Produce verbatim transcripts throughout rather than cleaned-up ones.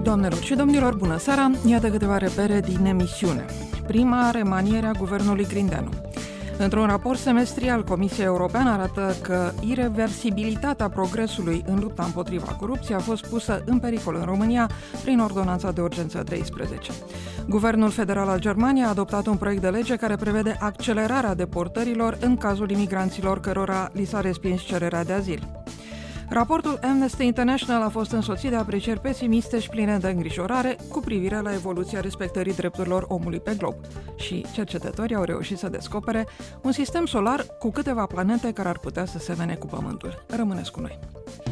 Doamnelor și domnilor, bună seara! Iată câteva repere din emisiune. Prima, remanierea guvernului Grindeanu. Într-un raport semestrial, Comisia Europeană arată că ireversibilitatea progresului în lupta împotriva corupției a fost pusă în pericol în România prin ordonanța de urgență treisprezece. Guvernul federal al Germaniei a adoptat un proiect de lege care prevede accelerarea deportărilor în cazul imigranților cărora li s-a respins cererea de azil. Raportul Amnesty International a fost însoțit de aprecieri pesimiste și pline de îngrijorare cu privire la evoluția respectării drepturilor omului pe glob. Și cercetătorii au reușit să descopere un sistem solar cu câteva planete care ar putea să semene cu Pământul. Rămâneți cu noi!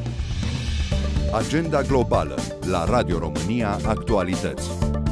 Agenda globală la Radio România Actualități.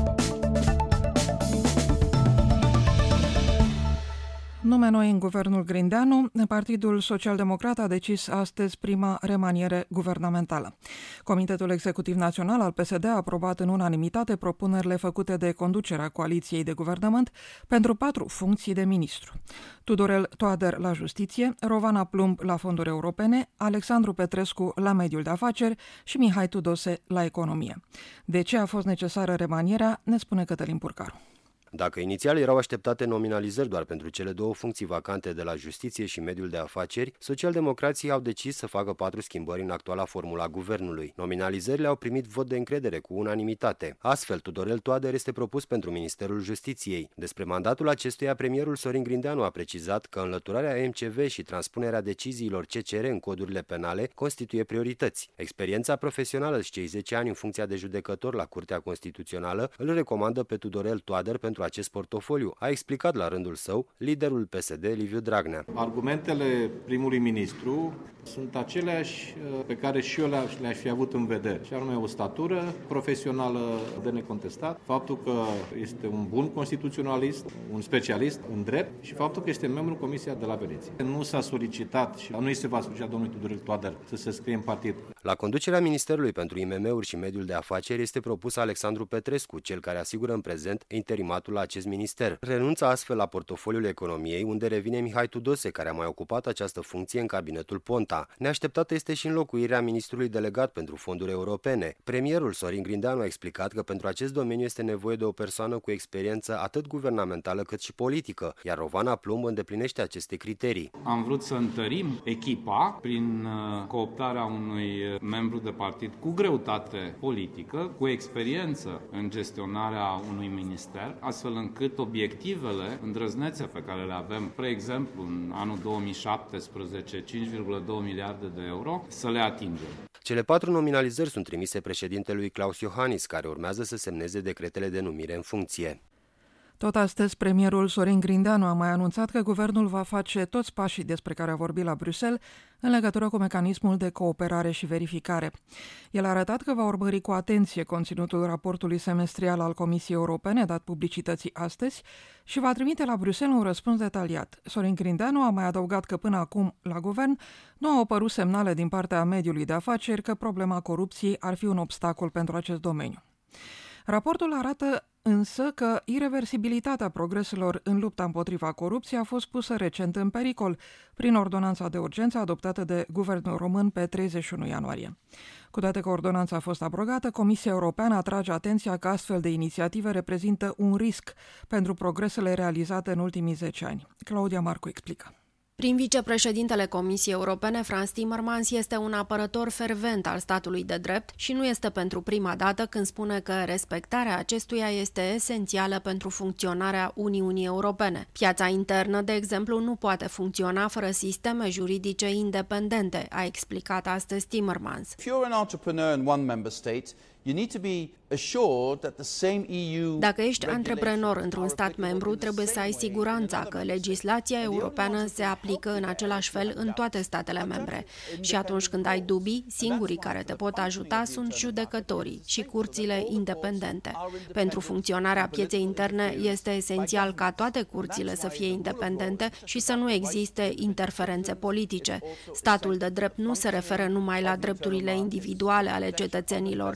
Nume noi în guvernul Grindeanu, Partidul Social-Democrat a decis astăzi prima remaniere guvernamentală. Comitetul Executiv Național al P S D a aprobat în unanimitate propunerile făcute de conducerea coaliției de guvernământ pentru patru funcții de ministru. Tudorel Toader la Justiție, Rovana Plumb la Fonduri Europene, Alexandru Petrescu la Mediul de Afaceri și Mihai Tudose la Economie. De ce a fost necesară remanierea, ne spune Cătălin Purcaru. Dacă inițial erau așteptate nominalizări doar pentru cele două funcții vacante de la Justiție și Mediul de Afaceri, socialdemocrații au decis să facă patru schimbări în actuala formula guvernului. Nominalizările au primit vot de încredere cu unanimitate. Astfel, Tudorel Toader este propus pentru Ministerul Justiției. Despre mandatul acestuia, premierul Sorin Grindeanu a precizat că înlăturarea M C V și transpunerea deciziilor C C R în codurile penale constituie priorități. Experiența profesională și cei zece ani în funcția de judecător la Curtea Constituțională îl recomandă pe Tudorel Toader pentru acest portofoliu, a explicat la rândul său liderul P S D, Liviu Dragnea. Argumentele primului ministru sunt aceleași pe care și eu le-aș fi avut în vedere, și anume o statură profesională de necontestat, faptul că este un bun constituționalist, un specialist în drept și faptul că este membru în Comisia de la Veneția. Nu s-a solicitat și nu îi se va solicita domnului Tudorel Toader să se scrie în partid. La conducerea Ministerului pentru I M M-uri și Mediul de Afaceri este propus Alexandru Petrescu, cel care asigură în prezent interimatul la acest minister. Renunță astfel la portofoliul economiei, unde revine Mihai Tudose, care a mai ocupat această funcție în cabinetul Ponta. Neașteptată este și înlocuirea ministrului delegat pentru fonduri europene. Premierul Sorin Grindeanu a explicat că pentru acest domeniu este nevoie de o persoană cu experiență atât guvernamentală cât și politică, iar Rovana Plumb îndeplinește aceste criterii. Am vrut să întărim echipa prin cooptarea unui membru de partid cu greutate politică, cu experiență în gestionarea unui minister, astfel încât obiectivele îndrăznețe pe care le avem, spre exemplu, în anul două mii șaptesprezece, cinci virgulă doi miliarde de euro, să le atingem. Cele patru nominalizări sunt trimise președintelui Klaus Iohannis, care urmează să semneze decretele de numire în funcție. Tot astăzi, premierul Sorin Grindeanu a mai anunțat că guvernul va face toți pașii despre care a vorbit la Bruxelles în legătură cu mecanismul de cooperare și verificare. El a arătat că va urmări cu atenție conținutul raportului semestrial al Comisiei Europene dat publicității astăzi și va trimite la Bruxelles un răspuns detaliat. Sorin Grindeanu a mai adăugat că până acum, la guvern, nu au apărut semnale din partea mediului de afaceri că problema corupției ar fi un obstacol pentru acest domeniu. Raportul arată însă că ireversibilitatea progreselor în lupta împotriva corupției a fost pusă recent în pericol prin ordonanța de urgență adoptată de guvernul român pe treizeci și unu ianuarie. Cu toate că ordonanța a fost abrogată, Comisia Europeană atrage atenția că astfel de inițiative reprezintă un risc pentru progresele realizate în ultimii zece ani. Claudia Marcu explică. Prin vicepreședintele Comisiei Europene, Frans Timmermans este un apărător fervent al statului de drept și nu este pentru prima dată când spune că respectarea acestuia este esențială pentru funcționarea Uniunii Europene. Piața internă, de exemplu, nu poate funcționa fără sisteme juridice independente, a explicat astăzi Timmermans. If you're an entrepreneur in one member state, you need to be assured that the same E U Dacă ești antreprenor într-un stat membru, trebuie să ai siguranța că legislația europeană se aplică în același fel în toate statele membre. Și atunci când ai dubii, singurii care te pot ajuta sunt judecătorii și curțile independente. Pentru funcționarea pieței interne este esențial ca toate curțile să fie independente și să nu existe interferențe politice. Statul de drept nu se referă numai la drepturile individuale ale cetățenilor, ci și la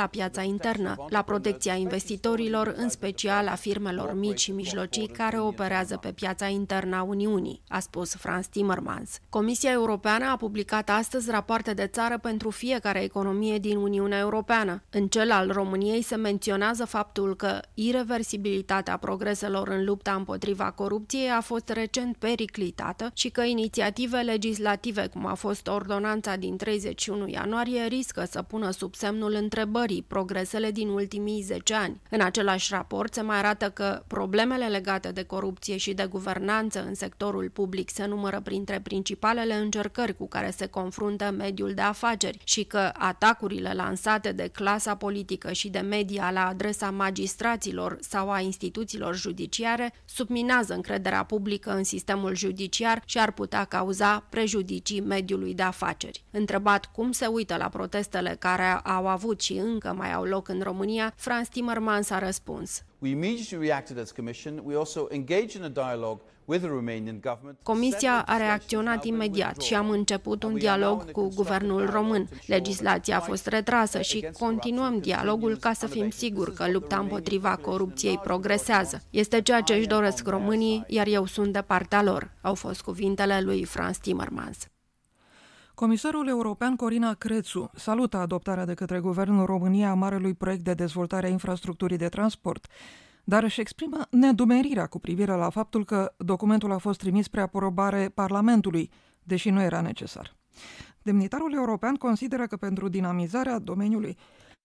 la piața internă, la protecția investitorilor, în special a firmelor mici și mijlocii care operează pe piața internă a Uniunii, a spus Frans Timmermans. Comisia Europeană a publicat astăzi rapoarte de țară pentru fiecare economie din Uniunea Europeană. În cel al României se menționează faptul că ireversibilitatea progreselor în lupta împotriva corupției a fost recent periclitată și că inițiative legislative, cum a fost ordonanța din treizeci și unu ianuarie, riscă să pună sub semnul întrebării progresele din ultimii zece ani. În același raport se mai arată că problemele legate de corupție și de guvernanță în sectorul public se numără printre principalele încercări cu care se confruntă mediul de afaceri și că atacurile lansate de clasa politică și de media la adresa magistraților sau a instituțiilor judiciare subminează încrederea publică în sistemul judiciar și ar putea cauza prejudicii mediului de afaceri. Întrebat cum se uită la protestele care au avut și încă mai au loc în România, Frans Timmermans a răspuns: We immediately reacted as Commission. We also engaged in a dialogue with the Romanian government. Comisia a reacționat imediat și am început un dialog cu guvernul român. Legislația a fost retrasă și continuăm dialogul ca să fim siguri că lupta împotriva corupției progresează. Este ceea ce își doresc românii, iar eu sunt de partea lor, au fost cuvintele lui Frans Timmermans. Comisarul european Corina Crețu salută adoptarea de către Guvernul României a marelui proiect de dezvoltare a infrastructurii de transport, dar își exprimă nedumerirea cu privire la faptul că documentul a fost trimis spre aprobare Parlamentului, deși nu era necesar. Demnitarul european consideră că pentru dinamizarea domeniului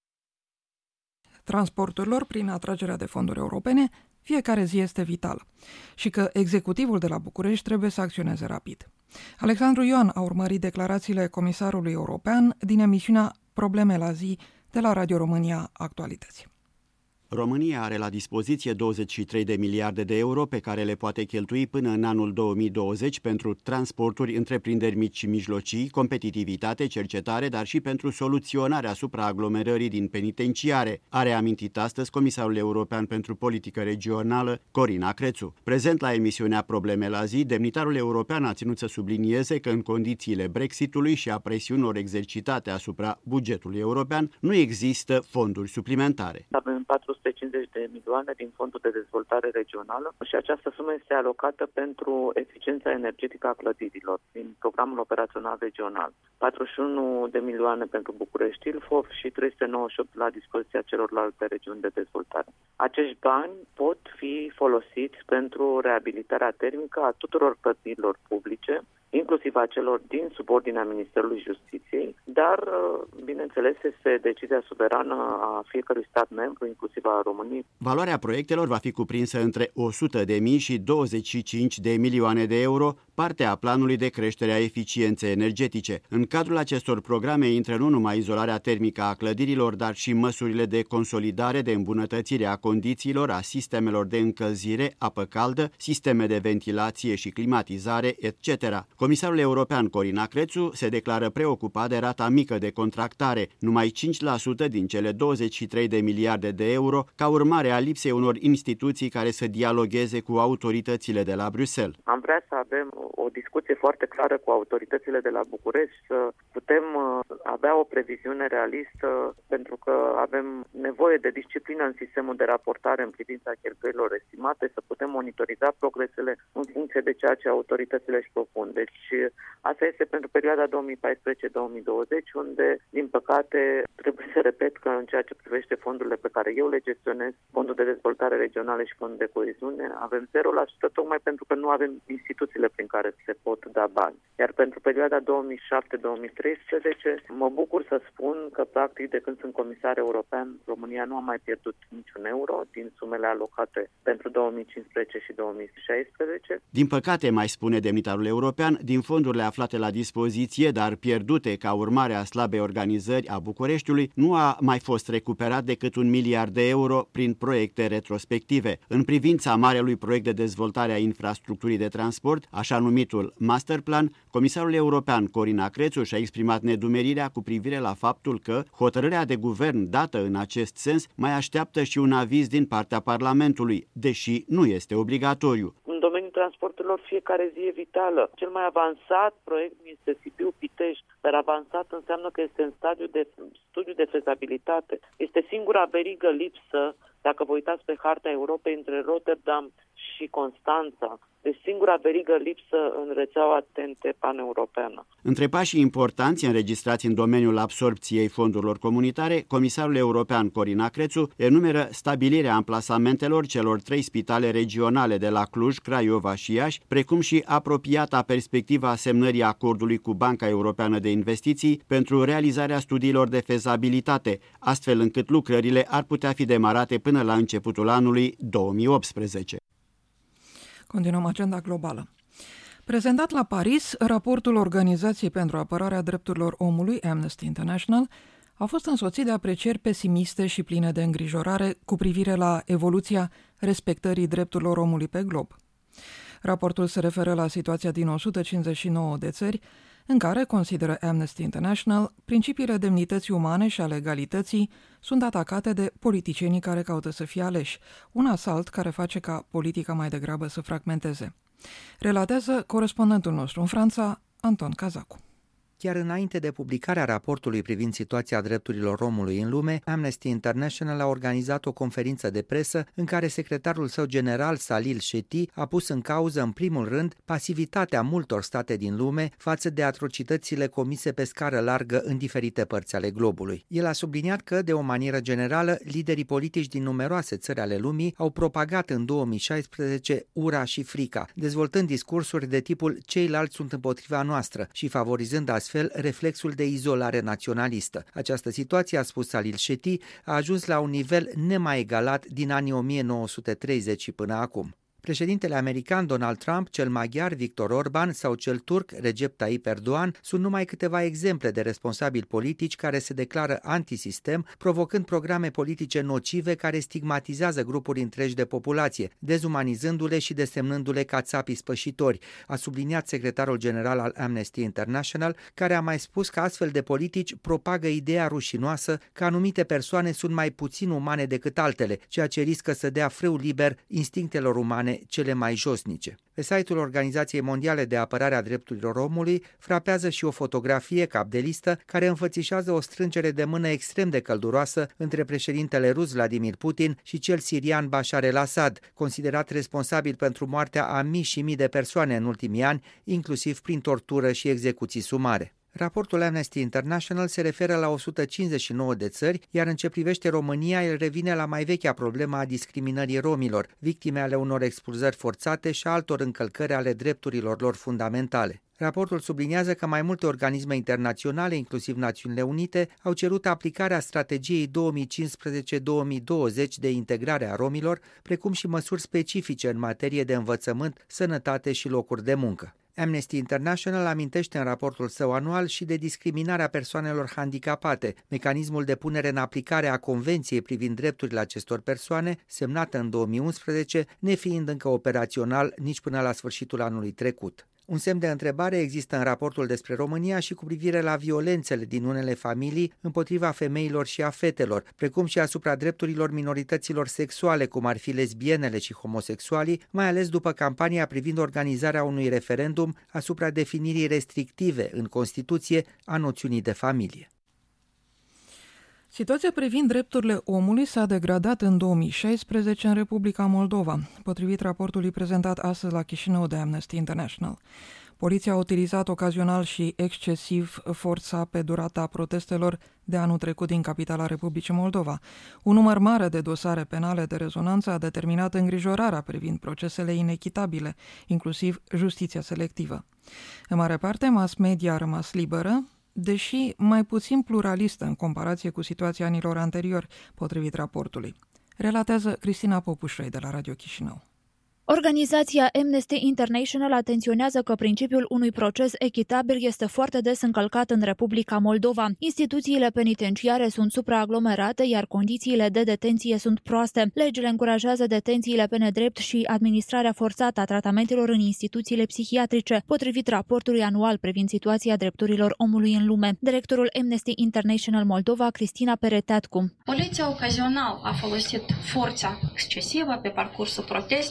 transporturilor prin atragerea de fonduri europene, fiecare zi este vitală și că executivul de la București trebuie să acționeze rapid. Alexandru Ioan a urmărit declarațiile comisarului european din emisiunea Probleme la zi de la Radio România Actualități. România are la dispoziție douăzeci și trei de miliarde de euro pe care le poate cheltui până în anul două mii douăzeci pentru transporturi, întreprinderi mici și mijlocii, competitivitate, cercetare, dar și pentru soluționarea supraaglomerării din penitenciare, a reamintit astăzi comisarul european pentru politică regională, Corina Crețu. Prezent la emisiunea Probleme la zi, demnitarul european a ținut să sublinieze că în condițiile Brexitului și a presiunilor exercitate asupra bugetului european nu există fonduri suplimentare. Avem patru sute cincizeci de milioane din Fondul de Dezvoltare Regională și această sumă este alocată pentru eficiența energetică a clădirilor din Programul Operațional Regional. patruzeci și unu de milioane pentru București Ilfov și trei sute nouăzeci și opt la dispoziția celorlalte regiuni de dezvoltare. Acești bani pot fi folosiți pentru reabilitarea termică a tuturor clădirilor publice, inclusiv a celor din subordinea Ministerului Justiției, dar, bineînțeles, este decizia suverană a fiecărui stat membru, inclusiv a României. Valoarea proiectelor va fi cuprinsă între o sută de mii și douăzeci și cinci de milioane de euro, parte a planului de creștere a eficienței energetice. În cadrul acestor programe intră nu numai izolarea termică a clădirilor, dar și măsurile de consolidare, de îmbunătățire a condițiilor, a sistemelor de încălzire, apă caldă, sisteme de ventilație și climatizare, et cetera. Comisarul european Corina Crețu se declară preocupat de rata mică de contractare, numai cinci la sută din cele douăzeci și trei de miliarde de euro, ca urmare a lipsei unor instituții care să dialogueze cu autoritățile de la Bruxelles. Am vrea să avem o discuție foarte clară cu autoritățile de la București, să putem avea o previziune realistă, pentru că avem nevoie de disciplină în sistemul de raportare în privința cheltuielilor estimate, să putem monitoriza progresele în funcție de ceea ce autoritățile își propun. Deci asta este pentru perioada două mii paisprezece două mii douăzeci, unde, din păcate, trebuie să repet că în ceea ce privește fondurile pe care eu le gestionez, Fondul de Dezvoltare Regională și Fondul de Coeziune, avem zero la sută tocmai pentru că nu avem instituțiile prin care se pot da bani. Iar pentru perioada două mii șapte două mii treisprezece, mă bucur să spun că, practic, de când sunt comisar european, România nu a mai pierdut niciun euro din sumele alocate pentru două mii cincisprezece și două mii șaisprezece. Din păcate, mai spune demnitarul european, din fondurile aflate la dispoziție, dar pierdute ca urmare a slabei organizări a Bucureștiului, nu a mai fost recuperat decât un miliard de euro prin proiecte retrospective. În privința marelui proiect de dezvoltare a infrastructurii de transport, așa numitul Masterplan, comisarul european Corina Crețu și-a exprimat nedumerirea cu privire la faptul că hotărârea de guvern dată în acest sens mai așteaptă și un aviz din partea Parlamentului, deși nu este obligatoriu. În domeniul transporturilor fiecare zi e vitală. Cel mai avansat proiect este Sibiu-Pitești, dar avansat înseamnă că este în stadiu de studiu de fezabilitate. Este singura verigă lipsă, dacă vă uitați pe harta Europei, între Rotterdam și Constanța. Deci singura verigă lipsă în rețeaua T N T paneuropeană. Între pașii importanți înregistrați în domeniul absorbției fondurilor comunitare, comisarul european Corina Crețu enumeră stabilirea amplasamentelor celor trei spitale regionale de la Cluj, Craiova și Iași, precum și apropiata perspectiva semnării acordului cu Banca Europeană de Investiții pentru realizarea studiilor de fezabilitate, astfel încât lucrările ar putea fi demarate până la începutul anului două mii optsprezece. Continuăm agenda globală. Prezentat la Paris, raportul Organizației pentru Apărarea Drepturilor Omului, Amnesty International, a fost însoțit de aprecieri pesimiste și pline de îngrijorare cu privire la evoluția respectării drepturilor omului pe glob. Raportul se referă la situația din o sută cincizeci și nouă de țări, în care, consideră Amnesty International, principiile demnității umane și ale egalității sunt atacate de politicienii care caută să fie aleși, un asalt care face ca politica mai degrabă să fragmenteze. Relatează corespondentul nostru în Franța, Anton Cazacu. Chiar înainte de publicarea raportului privind situația drepturilor omului în lume, Amnesty International a organizat o conferință de presă în care secretarul său general, Salil Shetty, a pus în cauză, în primul rând, pasivitatea multor state din lume față de atrocitățile comise pe scară largă în diferite părți ale globului. El a subliniat că, de o manieră generală, liderii politici din numeroase țări ale lumii au propagat în două mii șaisprezece ura și frica, dezvoltând discursuri de tipul ceilalți sunt împotriva noastră și favorizând astfel reflexul de izolare naționalistă. Această situație, a spus Salil Shetty, a ajuns la un nivel nemai egalat din anii o mie nouă sute treizeci până acum. Președintele american Donald Trump, cel maghiar Viktor Orban sau cel turc Recep Tayyip Erdogan sunt numai câteva exemple de responsabili politici care se declară antisistem, provocând programe politice nocive care stigmatizează grupuri întregi de populație, dezumanizându-le și desemnându-le ca țapii spășitori, a subliniat secretarul general al Amnesty International, care a mai spus că astfel de politici propagă ideea rușinoasă că anumite persoane sunt mai puțin umane decât altele, ceea ce riscă să dea frâu liber instinctelor umane cele mai josnice. Pe site-ul Organizației Mondiale de Apărare a Drepturilor Omului frapează și o fotografie cap de listă care înfățișează o strângere de mână extrem de călduroasă între președintele rus Vladimir Putin și cel sirian Bashar el-Assad, considerat responsabil pentru moartea a mii și mii de persoane în ultimii ani, inclusiv prin tortură și execuții sumare. Raportul Amnesty International se referă la o sută cincizeci și nouă de țări, iar în ce privește România, el revine la mai vechea problemă a discriminării romilor, victime ale unor expulzări forțate și altor încălcări ale drepturilor lor fundamentale. Raportul subliniază că mai multe organisme internaționale, inclusiv Națiunile Unite, au cerut aplicarea strategiei două mii cincisprezece două mii douăzeci de integrare a romilor, precum și măsuri specifice în materie de învățământ, sănătate și locuri de muncă. Amnesty International amintește în raportul său anual și de discriminarea persoanelor handicapate, mecanismul de punere în aplicare a Convenției privind drepturile acestor persoane, semnată în două mii unsprezece, nefiind încă operațional nici până la sfârșitul anului trecut. Un semn de întrebare există în raportul despre România și cu privire la violențele din unele familii împotriva femeilor și a fetelor, precum și asupra drepturilor minorităților sexuale, cum ar fi lesbienele și homosexualii, mai ales după campania privind organizarea unui referendum asupra definirii restrictive în Constituție a noțiunii de familie. Situația privind drepturile omului s-a degradat în două mii șaisprezece în Republica Moldova, potrivit raportului prezentat astăzi la Chișinău de Amnesty International. Poliția a utilizat ocazional și excesiv forța pe durata protestelor de anul trecut din capitala Republicii Moldova. Un număr mare de dosare penale de rezonanță a determinat îngrijorarea privind procesele inechitabile, inclusiv justiția selectivă. În mare parte, mass media a rămas liberă, deși mai puțin pluralistă în comparație cu situația anilor anteriori, potrivit raportului. Relatează Cristina Popușoi de la Radio Chișinău. Organizația Amnesty International atenționează că principiul unui proces echitabil este foarte des încălcat în Republica Moldova. Instituțiile penitenciare sunt supraaglomerate, iar condițiile de detenție sunt proaste. Legile încurajează detențiile pe nedrept și administrarea forțată a tratamentelor în instituțiile psihiatrice, potrivit raportului anual privind situația drepturilor omului în lume. Directorul Amnesty International Moldova, Cristina Pereteatcu. Poliția ocazional a folosit forța excesivă pe parcursul protestelor.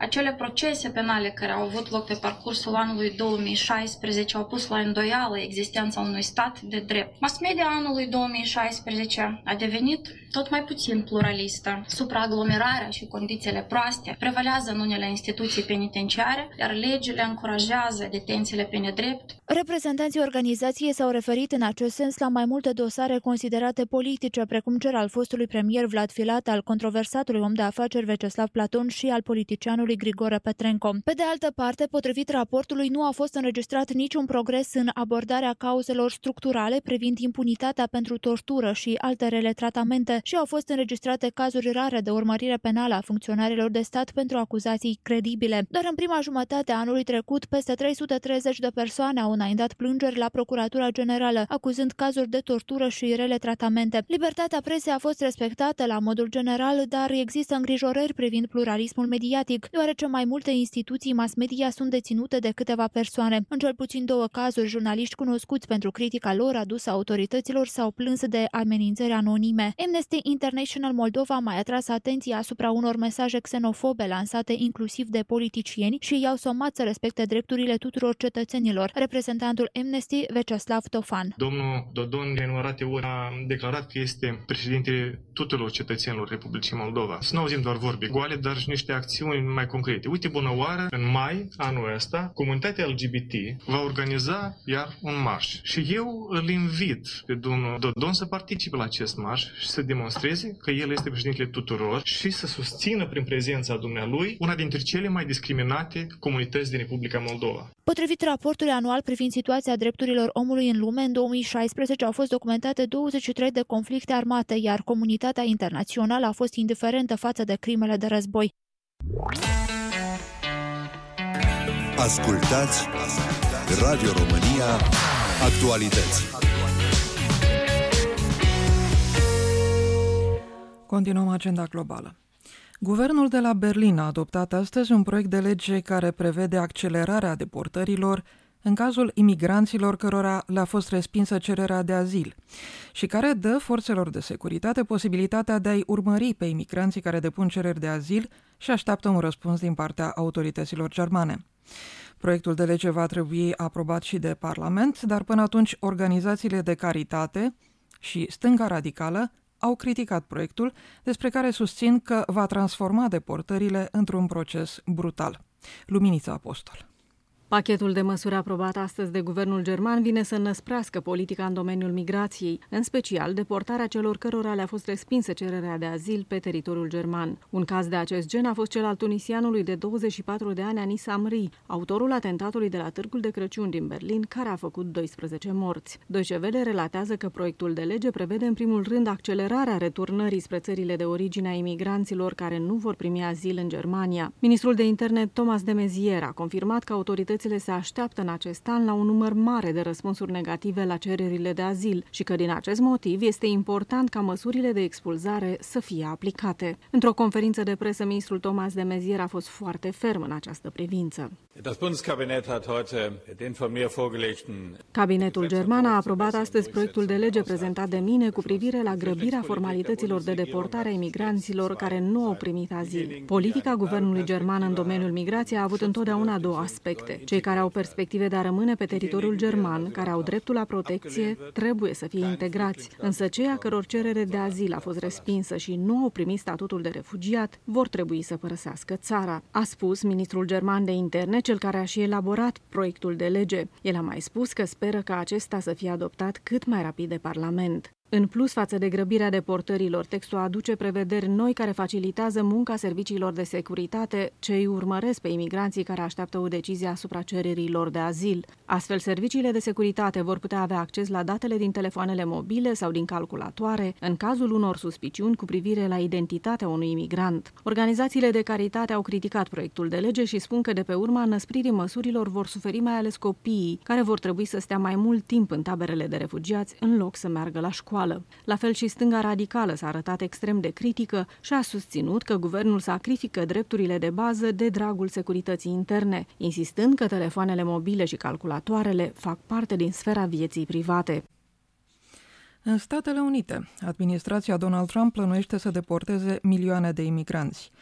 Acele procese penale care au avut loc pe parcursul anului două mii șaisprezece au pus la îndoială existența unui stat de drept. Mass media anului două mii șaisprezece a devenit tot mai puțin pluralistă. Supraaglomerarea și condițiile proaste prevalează în unele instituții penitenciare, iar legile încurajează detențiile pe nedrept. Reprezentanții organizației s-au referit în acest sens la mai multe dosare considerate politice, precum cel al fostului premier Vlad Filat, al controversatului om de afaceri Veceslav Platon și al politicianului Grigore Petrenco. Pe de altă parte, potrivit raportului, nu a fost înregistrat niciun progres în abordarea cauzelor structurale privind impunitatea pentru tortură și alte rele tratamente și au fost înregistrate cazuri rare de urmărire penală a funcționarilor de stat pentru acuzații credibile. Doar în prima jumătate a anului trecut, peste trei sute treizeci de persoane au înaintat plângeri la Procuratura Generală, acuzând cazuri de tortură și rele tratamente. Libertatea presei a fost respectată la modul general, dar există îngrijorări privind pluralismul mediatic, deoarece mai multe instituții mass media sunt deținute de câteva persoane. În cel puțin două cazuri, jurnaliști cunoscuți pentru critica lor adusă autorităților s-au plâns de amenințări anonime. Amnesty International Moldova a mai atras atenția asupra unor mesaje xenofobe lansate inclusiv de politicieni și i-au somat să respecte drepturile tuturor cetățenilor. Reprezentantul Amnesty, Veceslav Tofan. Domnul Dodon, de nenumărate ori, a declarat că este președintele tuturor cetățenilor Republicii Moldova. Să nu auzim doar vorbe goale, dar și niște acțiuni mai concrete. Uite, bună oară, în mai anul ăsta, comunitatea L G B T va organiza iar un marș. Și eu îl invit pe domnul Dodon să participe la acest marș și să demonstreze că el este președintele tuturor și să susțină prin prezența dumnealui una dintre cele mai discriminate comunități din Republica Moldova. Potrivit raportului anual privind situația drepturilor omului în lume, în două mii șaisprezece au fost documentate douăzeci și trei de conflicte armate, iar comunitatea internațională a fost indiferentă față de crimele de război. Ascultați Radio România Actualități. Continuăm agenda globală. Guvernul de la Berlin a adoptat astăzi un proiect de lege care prevede accelerarea deportărilor în cazul imigranților cărora le-a fost respinsă cererea de azil și care dă forțelor de securitate posibilitatea de a-i urmări pe imigranții care depun cereri de azil și așteaptă un răspuns din partea autorităților germane. Proiectul de lege va trebui aprobat și de Parlament, dar până atunci organizațiile de caritate și stânga radicală au criticat proiectul, despre care susțin că va transforma deportările într-un proces brutal. Luminița Apostol. Pachetul de măsuri aprobat astăzi de guvernul german vine să înăsprească politica în domeniul migrației, în special deportarea celor cărora le-a fost respinsă cererea de azil pe teritoriul german. Un caz de acest gen a fost cel al tunisianului de douăzeci și patru de ani Anis Amri, autorul atentatului de la Târgul de Crăciun din Berlin, care a făcut doisprezece morți. Deutsche Welle relatează că proiectul de lege prevede în primul rând accelerarea returnării spre țările de origine a imigranților care nu vor primi azil în Germania. Ministrul de Interne Thomas de Maizière a confirmat că autoritățile se așteaptă în acest an la un număr mare de răspunsuri negative la cererile de azil și că din acest motiv este important ca măsurile de expulzare să fie aplicate. Într-o conferință de presă, ministrul Thomas de Maizière a fost foarte ferm în această privință. Cabinetul german a aprobat astăzi proiectul de lege prezentat de mine cu privire la grăbirea formalităților de deportare a imigranților care nu au primit azil. Politica guvernului german în domeniul migrației a avut întotdeauna două aspecte. Cei care au perspective de a rămâne pe teritoriul german, care au dreptul la protecție, trebuie să fie integrați, însă cei a căror cerere de azil a fost respinsă și nu au primit statutul de refugiat, vor trebui să părăsească țara, a spus ministrul german de interne, cel care a și elaborat proiectul de lege. El a mai spus că speră ca acesta să fie adoptat cât mai rapid de Parlament. În plus, față de grăbirea deportărilor, textul aduce prevederi noi care facilitează munca serviciilor de securitate ce îi urmăresc pe imigranții care așteaptă o decizie asupra cererilor de azil. Astfel, serviciile de securitate vor putea avea acces la datele din telefoanele mobile sau din calculatoare în cazul unor suspiciuni cu privire la identitatea unui imigrant. Organizațiile de caritate au criticat proiectul de lege și spun că de pe urma înăspririi măsurilor vor suferi mai ales copiii, care vor trebui să stea mai mult timp în taberele de refugiați în loc să meargă la școală. La fel și stânga radicală s-a arătat extrem de critică și a susținut că guvernul sacrifică drepturile de bază de dragul securității interne, insistând că telefoanele mobile și calculatoarele fac parte din sfera vieții private. În Statele Unite, administrația Donald Trump plănuiește să deporteze milioane de imigranți.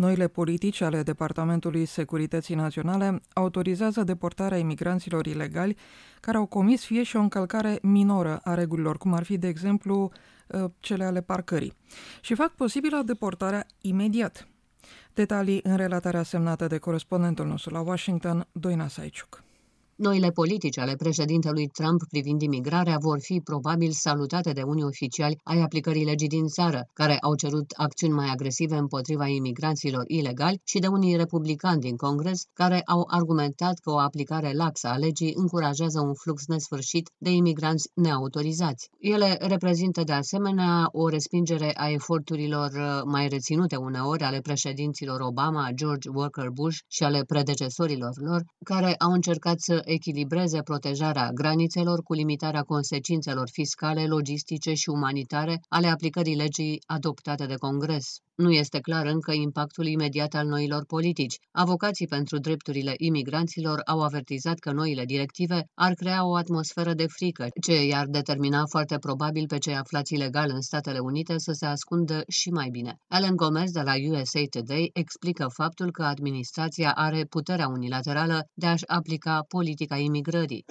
Noile politici ale Departamentului Securității Naționale autorizează deportarea imigranților ilegali care au comis fie și o încălcare minoră a regulilor, cum ar fi, de exemplu, cele ale parcării, și fac posibilă deportarea imediat. Detalii în relatarea semnată de corespondentul nostru la Washington, Doina Saiciuc. Noile politici ale președintelui Trump privind imigrarea vor fi probabil salutate de unii oficiali ai aplicării legii din țară, care au cerut acțiuni mai agresive împotriva imigranților ilegali, și de unii republicani din Congres, care au argumentat că o aplicare laxă a legii încurajează un flux nesfârșit de imigranți neautorizați. Ele reprezintă de asemenea o respingere a eforturilor mai reținute uneori ale președinților Obama, George Walker Bush și ale predecesorilor lor, care au încercat să echilibreze protejarea granițelor cu limitarea consecințelor fiscale, logistice și umanitare ale aplicării legii adoptate de Congres. Nu este clar încă impactul imediat al noilor politici. Avocații pentru drepturile imigranților au avertizat că noile directive ar crea o atmosferă de frică, ce i-ar determina foarte probabil pe cei aflați ilegal în Statele Unite să se ascundă și mai bine. Alan Gomez de la U S A Today explică faptul că administrația are puterea unilaterală de a-și aplica politica imigrării.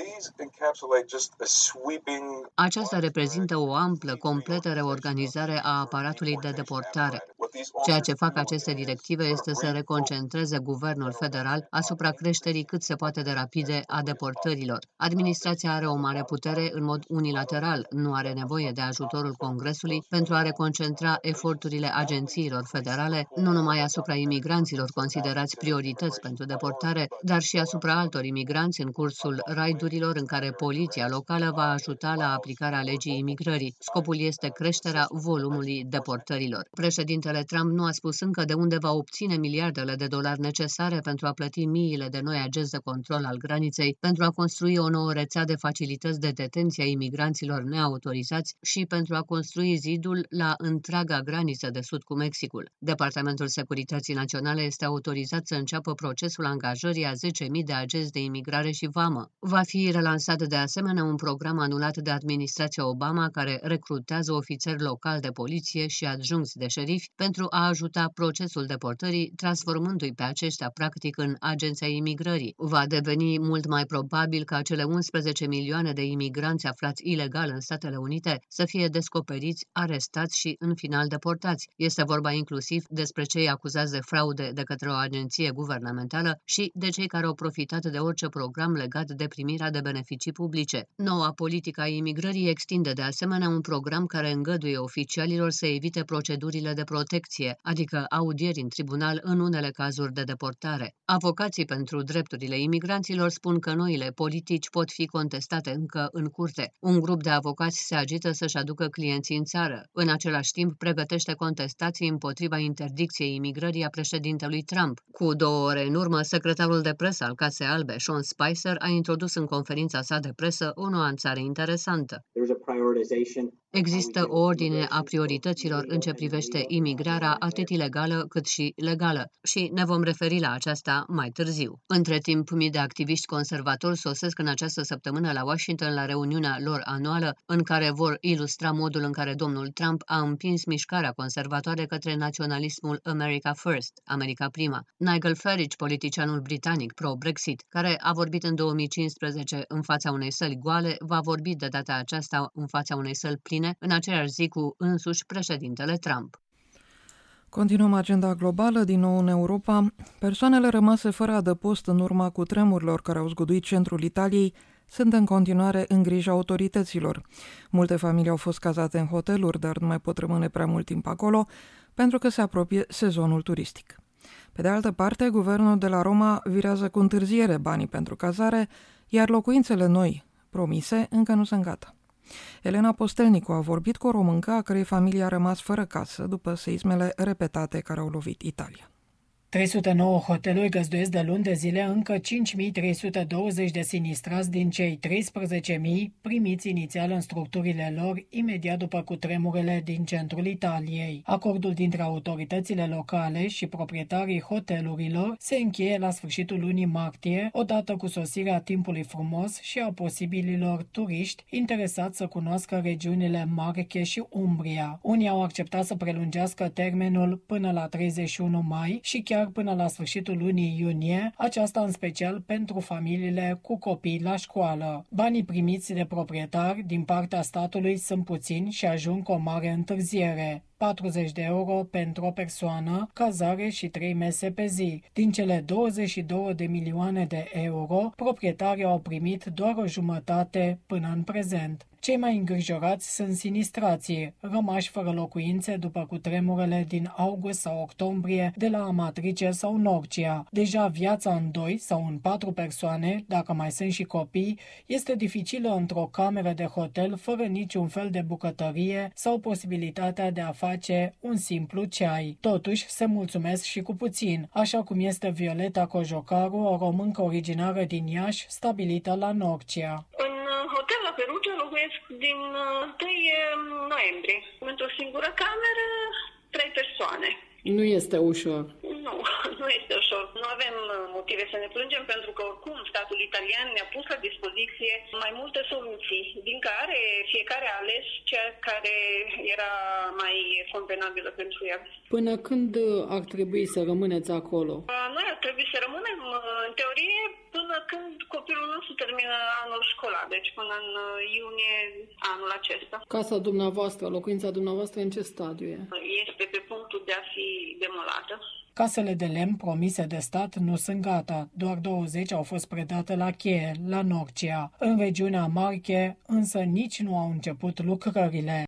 Aceasta reprezintă o amplă, completă reorganizare a aparatului de deportare. Ceea ce fac aceste directive este să reconcentreze guvernul federal asupra creșterii cât se poate de rapide a deportărilor. Administrația are o mare putere în mod unilateral, nu are nevoie de ajutorul Congresului pentru a reconcentra eforturile agențiilor federale, nu numai asupra imigranților considerați priorități pentru deportare, dar și asupra altor imigranți în cursul raidurilor în care poliția locală va ajuta la aplicarea legii imigrării. Scopul este creșterea volumului deportărilor. Președintele Trump nu a spus încă de unde va obține miliardele de dolari necesare pentru a plăti miile de noi agenți de control al graniței, pentru a construi o nouă rețea de facilități de detenție a imigranților neautorizați și pentru a construi zidul la întreaga graniță de sud cu Mexicul. Departamentul Securității Naționale este autorizat să înceapă procesul angajării a zece mii de agenți de imigrare și vamă. Va fi relansat de asemenea un program anulat de administrația Obama care recrutează ofițeri locali de poliție și adjuncți de șerifi pentru a ajuta procesul deportării, transformându-i pe aceștia practic în agenția imigrării. Va deveni mult mai probabil ca cele unsprezece milioane de imigranți aflați ilegal în Statele Unite să fie descoperiți, arestați și în final deportați. Este vorba inclusiv despre cei acuzați de fraude de către o agenție guvernamentală și de cei care au profitat de orice program legat de primirea de beneficii publice. Noua politică a imigrării extinde de asemenea un program care îngăduie oficialilor să evite procedurile de protecție, adică audieri în tribunal în unele cazuri de deportare. Avocații pentru drepturile imigranților spun că noile politici pot fi contestate încă în curte. Un grup de avocați se agită să-și aducă clienții în țară. În același timp, pregătește contestații împotriva interdicției imigrării a președintelui Trump. Cu două ore în urmă, secretarul de presă al Casei Albe, Sean Spicer, a introdus în conferința sa de presă o nuanțare interesantă. Există o ordine a priorităților în ce privește imigrarea atât ilegală cât și legală și ne vom referi la aceasta mai târziu. Între timp, mii de activiști conservatori sosesc în această săptămână la Washington la reuniunea lor anuală în care vor ilustra modul în care domnul Trump a împins mișcarea conservatoare către naționalismul America First, America Prima. Nigel Farage, politicianul britanic pro-Brexit, care a vorbit în două mii cincisprezece în fața unei săli goale, va vorbi de data aceasta în fața unei săli pline în aceeași zi cu însuși președintele Trump. Continuăm agenda globală, din nou în Europa. Persoanele rămase fără adăpost în urma cutremurilor care au zguduit centrul Italiei sunt în continuare în grija autorităților. Multe familii au fost cazate în hoteluri, dar nu mai pot rămâne prea mult timp acolo, pentru că se apropie sezonul turistic. Pe de altă parte, guvernul de la Roma virează cu întârziere banii pentru cazare, iar locuințele noi, promise, încă nu sunt gata. Elena Postelnicu a vorbit cu o româncă a cărei familie a rămas fără casă după seismele repetate care au lovit Italia. trei sute nouă hoteluri găzduiesc de luni de zile încă cinci mii trei sute douăzeci de sinistrați din cei treisprezece mii primiți inițial în structurile lor imediat după cutremurele din centrul Italiei. Acordul dintre autoritățile locale și proprietarii hotelurilor se încheie la sfârșitul lunii martie, odată cu sosirea timpului frumos și a posibililor turiști interesați să cunoască regiunile Marche și Umbria. Unii au acceptat să prelungească termenul până la treizeci și unu mai și chiar până la sfârșitul lunii iunie, aceasta în special pentru familiile cu copii la școală. Banii primiți de proprietari din partea statului sunt puțini și ajung cu o mare întârziere. patruzeci de euro pentru o persoană, cazare și trei mese pe zi. Din cele douăzeci și două de milioane de euro, proprietarii au primit doar o jumătate până în prezent. Cei mai îngrijorați sunt sinistrații, rămași fără locuințe după cutremurele din august sau octombrie de la Amatrice sau Norcia. Deja viața în doi sau în patru persoane, dacă mai sunt și copii, este dificilă într-o cameră de hotel fără niciun fel de bucătărie sau posibilitatea de a face un simplu ceai. Totuși, se mulțumesc și cu puțin, așa cum este Violeta Cojocaru, o româncă originară din Iași, stabilită la Norcia. Hotel la Perugia locuiesc din întâi noiembrie. Într-o singură cameră, trei persoane. Nu este ușor. Nu, nu este ușor. Nu avem motive să ne plângem pentru că oricum statul italian ne-a pus la dispoziție mai multe soluții, din care fiecare a ales cea care era mai convenabilă pentru el. Până când ar trebui să rămâneți acolo? Noi ar trebui să rămânem, în teorie, până când copilul nostru termină anul școlar, deci până în iunie anul acesta. Casa dumneavoastră, locuința dumneavoastră, în ce stadiu e? Este pe punctul de a fi demolată. Casele de lemn promise de stat nu sunt gata, doar douăzeci au fost predate la cheie, la Norcia. În regiunea Marche, însă nici nu au început lucrările.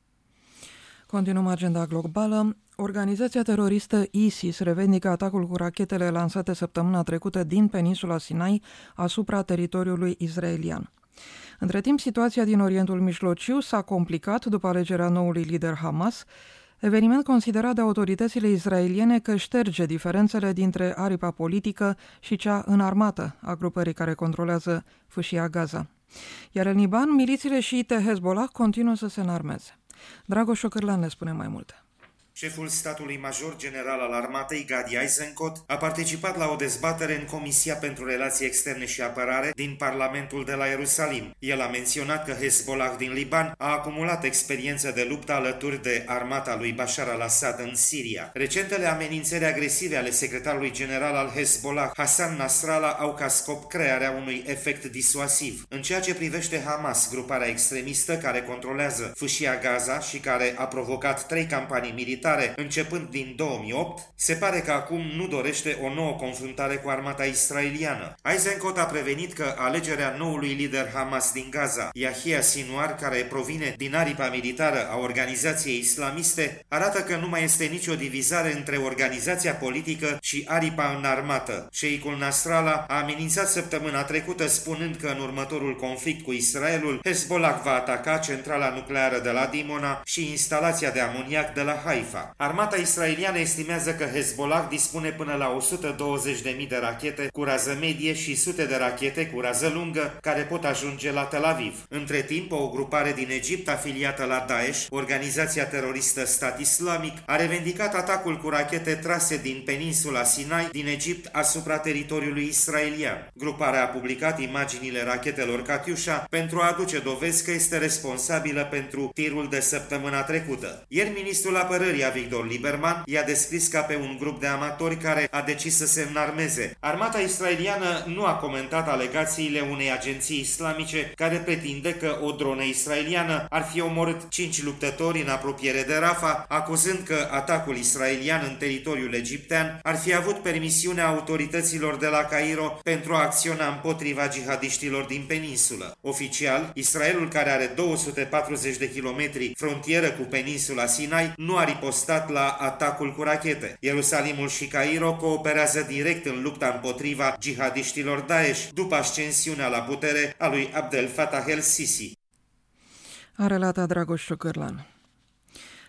Continuăm agenda globală. Organizația teroristă ISIS revendică atacul cu rachetele lansate săptămâna trecută din peninsula Sinai asupra teritoriului israelian. Între timp, situația din Orientul Mijlociu s-a complicat după alegerea noului lider Hamas, eveniment considerat de autoritățile israeliene că șterge diferențele dintre aripa politică și cea înarmată a grupării care controlează fâșia Gaza. Iar în Liban, milițiile șiite Hezbollah continuă să se înarmeze. Dragoș Șocârlan ne spune mai multe. Șeful statului major general al armatei, Gadi Eisenkot, a participat la o dezbatere în Comisia pentru Relații Externe și Apărare din Parlamentul de la Ierusalim. El a menționat că Hezbollah din Liban a acumulat experiență de luptă alături de armata lui Bashar al-Assad în Siria. Recentele amenințări agresive ale secretarului general al Hezbollah, Hassan Nasrallah, au ca scop crearea unui efect disuasiv. În ceea ce privește Hamas, gruparea extremistă care controlează fâșia Gaza și care a provocat trei campanii militare începând din două mii opt, se pare că acum nu dorește o nouă confruntare cu armata israeliană. Eisenkot a prevenit că alegerea noului lider Hamas din Gaza, Yahya Sinwar, care provine din aripa militară a organizației islamiste, arată că nu mai este nicio divizare între organizația politică și aripa înarmată. Șeicul Nasrallah a amenințat săptămâna trecută spunând că în următorul conflict cu Israelul, Hezbollah va ataca centrala nucleară de la Dimona și instalația de amoniac de la Haifa. Armata israeliană estimează că Hezbollah dispune până la o sută douăzeci de mii de rachete cu rază medie și sute de rachete cu rază lungă care pot ajunge la Tel Aviv. Între timp, o grupare din Egipt afiliată la Daesh, organizația teroristă Stat Islamic, a revendicat atacul cu rachete trase din peninsula Sinai din Egipt asupra teritoriului israelian. Gruparea a publicat imaginile rachetelor Katyusha pentru a aduce dovezi că este responsabilă pentru tirul de săptămâna trecută. Ieri, ministrul apărării Avigdor Lieberman i-a descris ca pe un grup de amatori care a decis să se înarmeze. Armata israeliană nu a comentat alegațiile unei agenții islamice care pretinde că o dronă israeliană ar fi omorât cinci luptători în apropiere de Rafah, acuzând că atacul israelian în teritoriul egiptean ar fi avut permisiunea autorităților de la Cairo pentru a acționa împotriva jihadiștilor din peninsulă. Oficial, Israelul, care are două sute patruzeci de kilometri frontieră cu peninsula Sinai, nu a ripostat la atacul cu rachete. Ierusalimul și Cairo cooperează direct în lupta împotriva jihadiștilor Daesh după ascensiunea la putere a lui Abdel Fattah el-Sisi. A relatat Dragoș Șocârlan.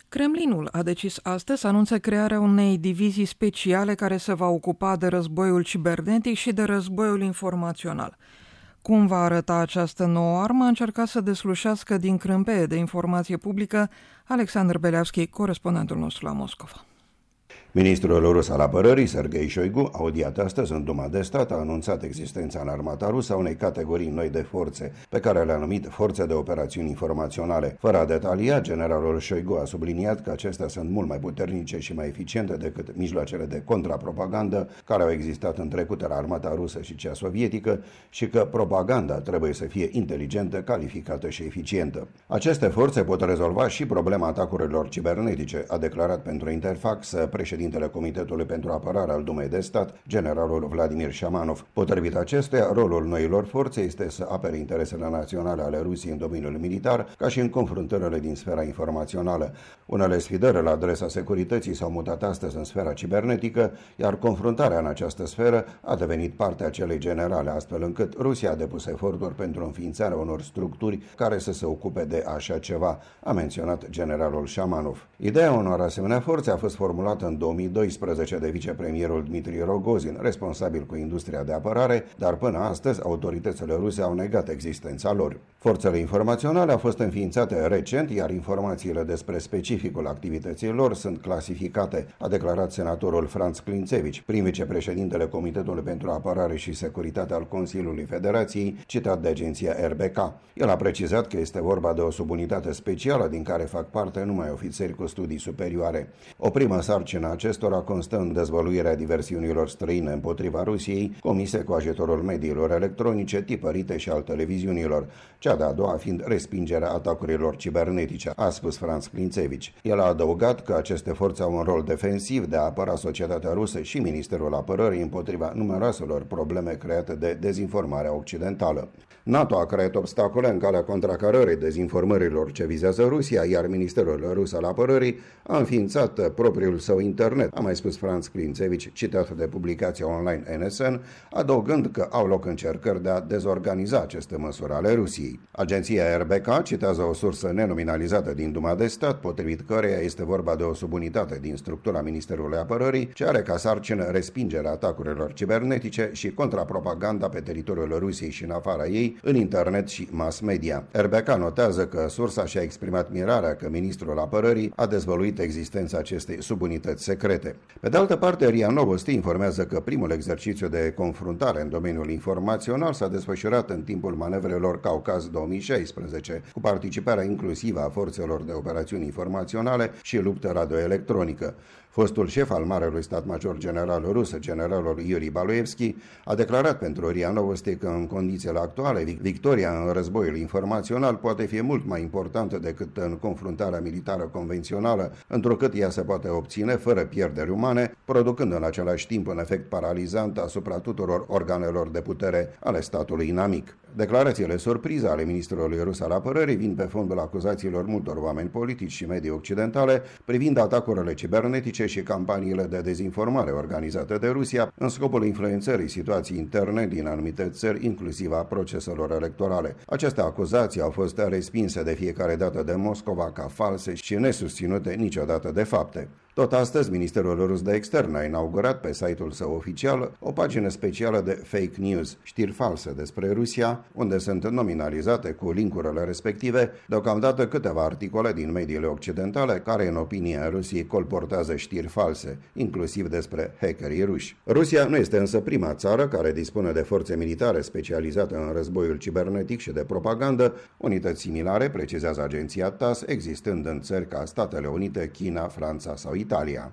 Kremlinul a decis astăzi să anunțe crearea unei divizii speciale care se va ocupa de războiul cibernetic și de războiul informațional. Cum va arăta această nouă armă, a încercat să deslușească din crâmpeie de informație publică Alexandru Beleavski, corespondentul nostru la Moscova. Ministrul rus al apărării, Sergei Shoigu, audiat astăzi în Duma de Stat, a anunțat existența în armata rusă a unei categorii noi de forțe, pe care le-a numit forțe de operațiuni informaționale. Fără a detalia, generalul Shoigu a subliniat că acestea sunt mult mai puternice și mai eficiente decât mijloacele de contrapropagandă care au existat în trecut la armata rusă și cea sovietică și că propaganda trebuie să fie inteligentă, calificată și eficientă. Aceste forțe pot rezolva și problema atacurilor cibernetice, a declarat pentru Interfax președintele Comitetului pentru Apărare al Dumei de Stat, generalul Vladimir Shamanov. Potrivit acestuia, rolul noilor forțe este să apere interesele naționale ale Rusiei în domeniul militar, ca și în confruntările din sfera informațională. Unele sfidări la adresa securității s-au mutat astăzi în sfera cibernetică, iar confruntarea în această sferă a devenit parte a celei generale, astfel încât Rusia a depus eforturi pentru înființarea unor structuri care să se ocupe de așa ceva, a menționat generalul Shamanov. Ideea unor asemenea forțe a fost formulată în două mii doisprezece de vicepremierul Dmitri Rogozin, responsabil cu industria de apărare, dar până astăzi autoritățile ruse au negat existența lor. Forțele informaționale au fost înființate recent, iar informațiile despre specificul activității lor sunt clasificate, a declarat senatorul Franz Klintsevich, prim vicepreședintele Comitetului pentru Apărare și Securitate al Consiliului Federației, citat de agenția R B K. El a precizat că este vorba de o subunitate specială din care fac parte numai ofițeri cu studii superioare. O primă sarcină acestora constă în dezvăluirea diversiunilor străine împotriva Rusiei, comise cu ajutorul mediilor electronice, tipărite și al televiziunilor, cea de-a doua fiind respingerea atacurilor cibernetice, a spus Franz Klintsevich. El a adăugat că aceste forțe au un rol defensiv de a apăra societatea rusă și Ministerul Apărării împotriva numeroaselor probleme create de dezinformarea occidentală. NATO a creat obstacole în calea contracarării dezinformărilor ce vizează Rusia, iar Ministerul Rus al Apărării a înființat propriul său internet, a mai spus Franz Klintsevich, citat de publicația online N S N, adăugând că au loc încercări de a dezorganiza aceste măsuri ale Rusiei. Agenția R B K citează o sursă nenominalizată din Duma de Stat, potrivit căreia este vorba de o subunitate din structura Ministerului Apărării, ce are ca sarcină respingerea atacurilor cibernetice și contrapropaganda pe teritoriul Rusiei și în afara ei, în internet și mass media. R B K notează că sursa și-a exprimat mirarea că ministrul apărării a dezvăluit existența acestei subunități secrete. Pe de altă parte, R I A Novosti informează că primul exercițiu de confruntare în domeniul informațional s-a desfășurat în timpul manevrelor Caucaz două mii șaisprezece, cu participarea inclusivă a forțelor de operațiuni informaționale și luptă radioelectronică. Fostul șef al Marelui Stat Major General rus, generalul Yuri Baloevski, a declarat pentru R I A Novosti că în condițiile actuale victoria în războiul informațional poate fi mult mai importantă decât în confruntarea militară convențională, întrucât ea se poate obține fără pierderi umane, producând în același timp un efect paralizant asupra tuturor organelor de putere ale statului inamic. Declarațiile surprize ale ministrului rus al apărării vin pe fondul acuzațiilor multor oameni politici și medii occidentale privind atacurile cibernetice și campaniile de dezinformare organizate de Rusia în scopul influențării situației interne din anumite țări, inclusiv a proceselor electorale. Aceste acuzații au fost respinse de fiecare dată de Moscova ca false și nesusținute niciodată de fapte. Tot astăzi, Ministerul Rus de Externe a inaugurat pe site-ul său oficial o pagină specială de fake news, știri false despre Rusia, unde sunt nominalizate cu linkurile respective deocamdată câteva articole din mediile occidentale care, în opinia Rusiei, colportează știri false, inclusiv despre hackerii ruși. Rusia nu este însă prima țară care dispune de forțe militare specializate în războiul cibernetic și de propagandă, unități similare, precizează agenția T A S, existând în țări ca Statele Unite, China, Franța sau Italia.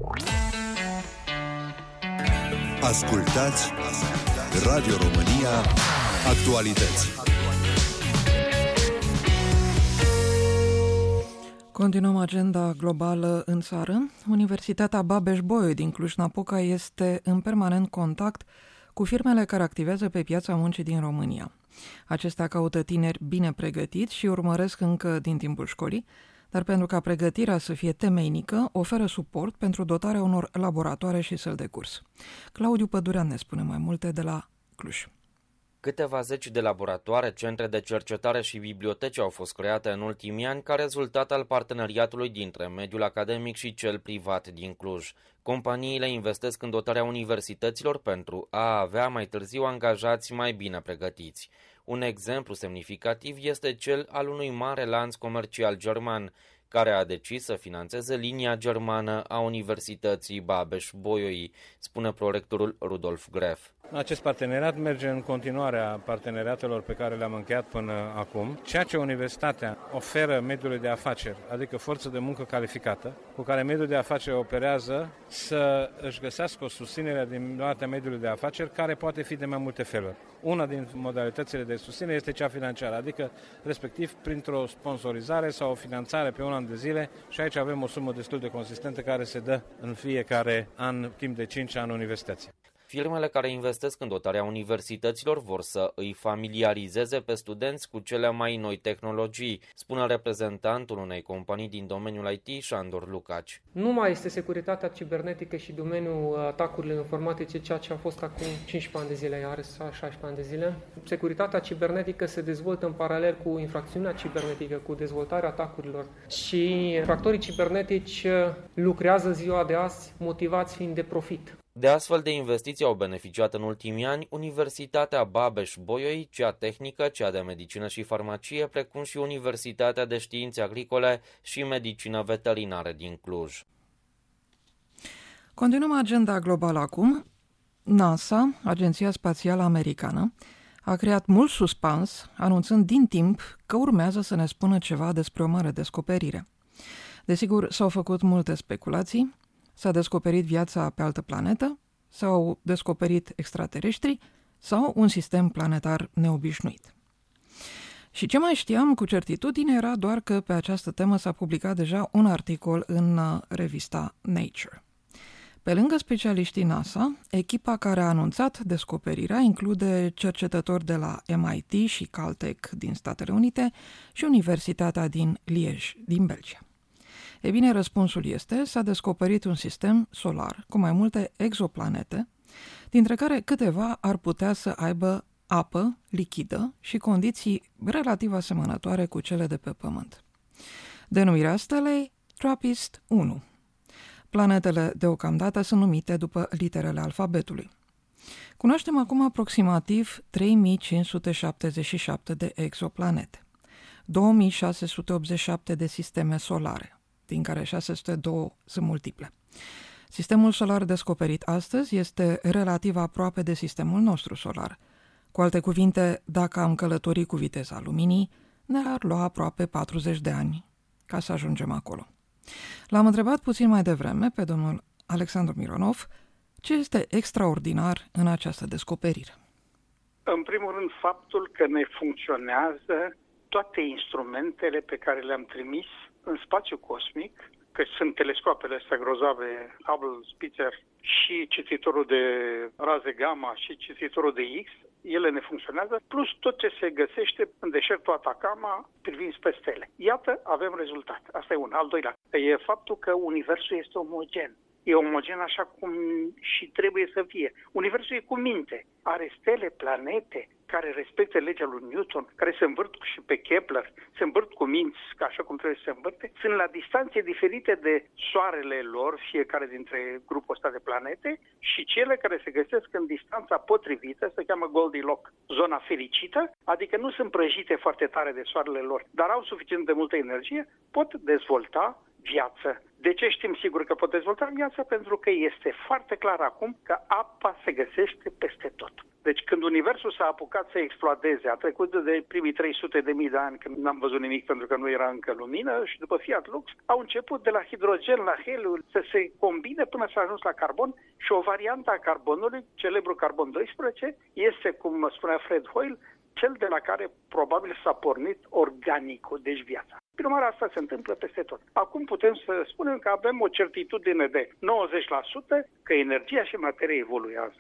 Ascultați Radio România Actualități. Continuăm agenda globală în țară. Universitatea Babeș-Bolyai din Cluj-Napoca este în permanent contact cu firmele care activează pe piața muncii din România. Acestea caută tineri bine pregătiți și urmăresc încă din timpul școlii, dar pentru ca pregătirea să fie temeinică, oferă suport pentru dotarea unor laboratoare și săli de curs. Claudiu Pădurean ne spune mai multe de la Cluj. Câteva zeci de laboratoare, centre de cercetare și biblioteci au fost create în ultimii ani ca rezultat al parteneriatului dintre mediul academic și cel privat din Cluj. Companiile investesc în dotarea universităților pentru a avea mai târziu angajați mai bine pregătiți. Un exemplu semnificativ este cel al unui mare lanț comercial german, care a decis să finanțeze linia germană a Universității Babeș-Bolyai, spune prorectorul Rudolf Gref. Acest parteneriat merge în continuarea parteneriatelor pe care le-am încheiat până acum. Ceea ce universitatea oferă mediului de afaceri, adică forță de muncă calificată, cu care mediul de afaceri operează, să își găsească o susținere din partea mediului de afaceri, care poate fi de mai multe feluri. Una din modalitățile de susținere este cea financiară, adică respectiv printr-o sponsorizare sau o finanțare pe un an de zile, și aici avem o sumă destul de consistentă care se dă în fiecare an, timp de cinci ani, universității. Firmele care investesc în dotarea universităților vor să îi familiarizeze pe studenți cu cele mai noi tehnologii, spune reprezentantul unei companii din domeniul I T, Șandor Lucaci. Nu mai este securitatea cibernetică și domeniul atacurilor informatice ceea ce a fost acum cincisprezece ani de zile, iar șaisprezece ani de zile. Securitatea cibernetică se dezvoltă în paralel cu infracțiunea cibernetică, cu dezvoltarea atacurilor, și infractorii cibernetici lucrează ziua de azi motivați fiind de profit. De astfel de investiții au beneficiat în ultimii ani Universitatea Babeș-Bolyai, cea tehnică, cea de medicină și farmacie, precum și Universitatea de Științe Agricole și Medicină Veterinară din Cluj. Continuăm agenda globală acum. NASA, Agenția Spațială Americană, a creat mult suspans, anunțând din timp că urmează să ne spună ceva despre o mare descoperire. Desigur, s-au făcut multe speculații. S-a descoperit viața pe altă planetă, s-au descoperit extraterestri sau un sistem planetar neobișnuit. Și ce mai știam cu certitudine era doar că pe această temă s-a publicat deja un articol în revista Nature. Pe lângă specialiștii NASA, echipa care a anunțat descoperirea include cercetători de la M I T și Caltech din Statele Unite și Universitatea din Liege, din Belgia. Ei bine, răspunsul este, s-a descoperit un sistem solar cu mai multe exoplanete, dintre care câteva ar putea să aibă apă lichidă și condiții relativ asemănătoare cu cele de pe Pământ. Denumirea stelei TRAPPIST unu. Planetele deocamdată sunt numite după literele alfabetului. Cunoaștem acum aproximativ trei mii cinci sute șaptezeci și șapte de exoplanete, două mii șase sute optzeci și șapte de sisteme solare, din care șase sute doi sunt multiple. Sistemul solar descoperit astăzi este relativ aproape de sistemul nostru solar. Cu alte cuvinte, dacă am călători cu viteza luminii, ne-ar lua aproape patruzeci de ani ca să ajungem acolo. L-am întrebat puțin mai devreme pe domnul Alexandru Mironov ce este extraordinar în această descoperire. În primul rând, faptul că ne funcționează toate instrumentele pe care le-am trimis în spațiu cosmic, că sunt telescoapele astea grozave, Hubble, Spitzer și cititorul de raze gamma și cititorul de X, ele ne funcționează, plus tot ce se găsește în deșertul Atacama privind spre stele. Iată, avem rezultat. Asta e un. Al doilea, e faptul că Universul este omogen. E omogen așa cum și trebuie să fie. Universul e cu minte. Are stele, planete care respectă legea lui Newton, care se învârt și pe Kepler, se învârt cu minți, ca așa cum trebuie să se învârte. Sunt la distanțe diferite de soarele lor, fiecare dintre grupul ăsta de planete, și cele care se găsesc în distanța potrivită, se cheamă Goldilocks, zona fericită, adică nu sunt prăjite foarte tare de soarele lor, dar au suficient de multă energie, pot dezvolta viață. De ce știm sigur că pot dezvolta viața? Pentru că este foarte clar acum că apa se găsește peste tot. Deci când Universul s-a apucat să explodeze, a trecut de primii trei sute de mii de ani când n-am văzut nimic pentru că nu era încă lumină, și după Fiat Lux au început de la hidrogen la heliu să se combine până s-a ajuns la carbon, și o variantă a carbonului, celebrul carbon doisprezece, este, cum spunea Fred Hoyle, cel de la care probabil s-a pornit organicul, deci viața. Prin urmare, asta se întâmplă peste tot. Acum putem să spunem că avem o certitudine de nouăzeci la sută că energia și materia evoluează,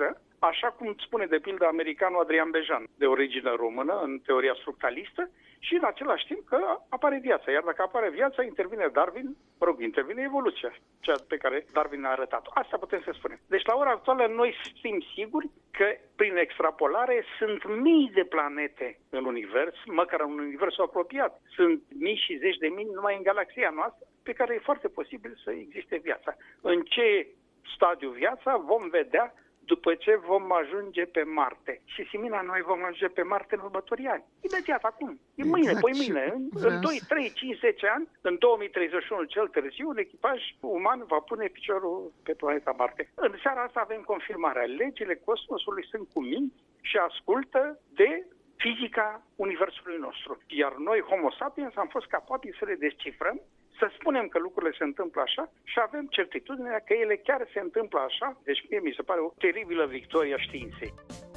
așa cum spune de pildă americanul Adrian Bejan, de origine română, în teoria structuralistă, și în același timp că apare viața. Iar dacă apare viața, intervine Darwin, mă rog, intervine evoluția, cea pe care Darwin a arătat-o. Asta putem să spunem. Deci la ora actuală noi știm siguri că prin extrapolare sunt mii de planete în univers, măcar în universul apropiat. Sunt mii și zeci de mii numai în galaxia noastră, pe care e foarte posibil să existe viața. În ce stadiu viața vom vedea după ce vom ajunge pe Marte. Și simina, noi vom ajunge pe Marte în următorii ani. Imediat acum. E mâine, exact. Poi mâine. În, în doi, trei, cinci, zece ani, în două mii treizeci și unu cel târziu, un echipaj uman va pune piciorul pe planeta Marte. În seara asta avem confirmarea. Legile cosmosului sunt cu minți și ascultă de fizica universului nostru. Iar noi, Homo sapiens, am fost capabili să le descifrăm, să spunem că lucrurile se întâmplă așa și avem certitudinea că ele chiar se întâmplă așa. Deci mie mi se pare o teribilă victorie a științei.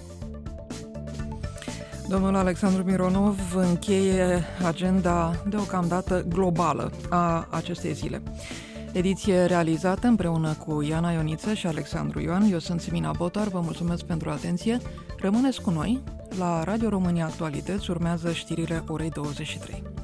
Domnul Alexandru Mironov încheie agenda deocamdată globală a acestei zile. Ediție realizată împreună cu Iana Ioniță și Alexandru Ioan. Eu sunt Simina Botar, vă mulțumesc pentru atenție. Rămâneți cu noi. La Radio România Actualități urmează știrile orei douăzeci și trei.